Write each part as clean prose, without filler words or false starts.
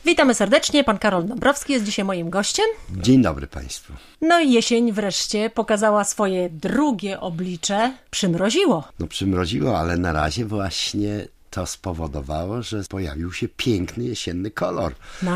Witamy serdecznie, pan Karol Dąbrowski jest dzisiaj moim gościem. Dzień dobry Państwu. No i jesień wreszcie pokazała swoje drugie oblicze. Przymroziło. No przymroziło, ale na razie właśnie to spowodowało, że pojawił się piękny jesienny kolor.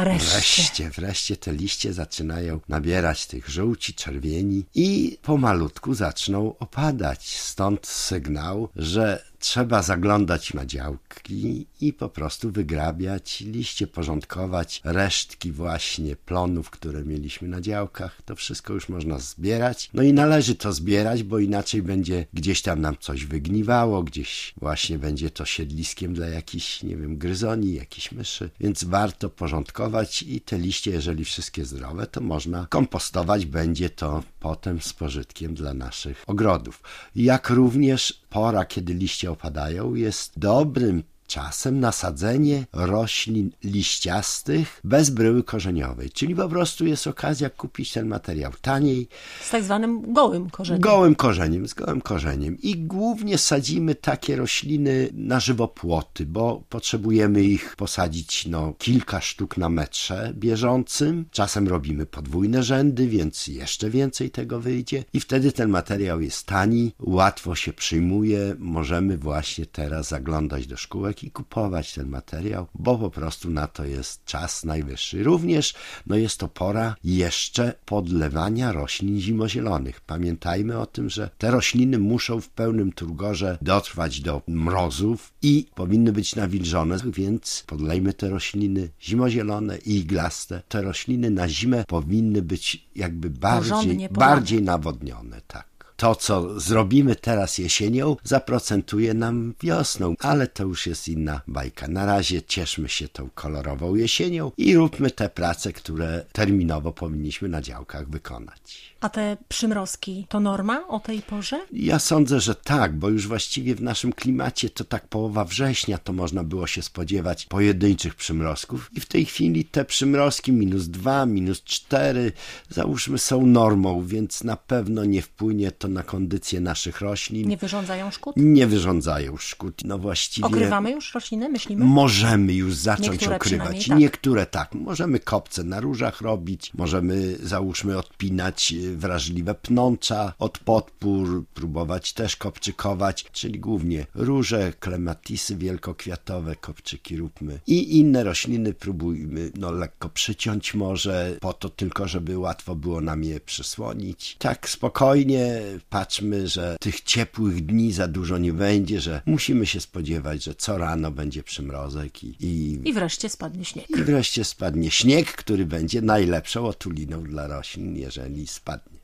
Wreszcie te liście zaczynają nabierać tych żółci, czerwieni i pomalutku zaczną opadać. Stąd sygnał, że trzeba zaglądać na działki i po prostu wygrabiać liście, porządkować resztki właśnie plonów, które mieliśmy na działkach. To wszystko już można zbierać. No i należy to zbierać, bo inaczej będzie gdzieś tam nam coś wygniwało, gdzieś właśnie będzie to siedliskiem dla jakichś, nie wiem, gryzoni, jakichś myszy. Więc warto porządkować i te liście, jeżeli wszystkie zdrowe, to można kompostować. Będzie to potem z pożytkiem dla naszych ogrodów. Jak również pora, kiedy liście opadają, jest dobrym czasem na sadzenie roślin liściastych bez bryły korzeniowej. Czyli po prostu jest okazja kupić ten materiał taniej. Z tak zwanym gołym korzeniem. Z gołym korzeniem. I głównie sadzimy takie rośliny na żywopłoty, bo potrzebujemy ich posadzić kilka sztuk na metrze bieżącym. Czasem robimy podwójne rzędy, więc jeszcze więcej tego wyjdzie. I wtedy ten materiał jest tani, łatwo się przyjmuje. Możemy właśnie teraz zaglądać do szkółek i kupować ten materiał, bo po prostu na to jest czas najwyższy. Również jest to pora jeszcze podlewania roślin zimozielonych. Pamiętajmy o tym, że te rośliny muszą w pełnym turgorze dotrwać do mrozów i powinny być nawilżone, więc podlejmy te rośliny zimozielone i iglaste. Te rośliny na zimę powinny być jakby bardziej nawodnione. Tak. To, co zrobimy teraz jesienią, zaprocentuje nam wiosną, ale to już jest inna bajka. Na razie cieszmy się tą kolorową jesienią i róbmy te prace, które terminowo powinniśmy na działkach wykonać. A te przymrozki to norma o tej porze? Ja sądzę, że tak, bo już właściwie w naszym klimacie to tak połowa września to można było się spodziewać pojedynczych przymrozków i w tej chwili te przymrozki -2, -4 załóżmy są normą, więc na pewno nie wpłynie to na kondycję naszych roślin. Nie wyrządzają szkód? Nie wyrządzają szkód. Właściwie... Okrywamy już rośliny, myślimy? Możemy już zacząć Niektóre okrywać. Tak. Niektóre tak. Możemy kopce na różach robić, możemy załóżmy odpinać wrażliwe pnącza od podpór, próbować też kopczykować, czyli głównie róże, klematisy wielkokwiatowe, kopczyki róbmy i inne rośliny próbujmy lekko przyciąć może, po to tylko, żeby łatwo było nam je przysłonić. Tak spokojnie patrzmy, że tych ciepłych dni za dużo nie będzie, że musimy się spodziewać, że co rano będzie przymrozek i wreszcie spadnie śnieg. I wreszcie spadnie śnieg, który będzie najlepszą otuliną dla roślin, jeżeli spadnie.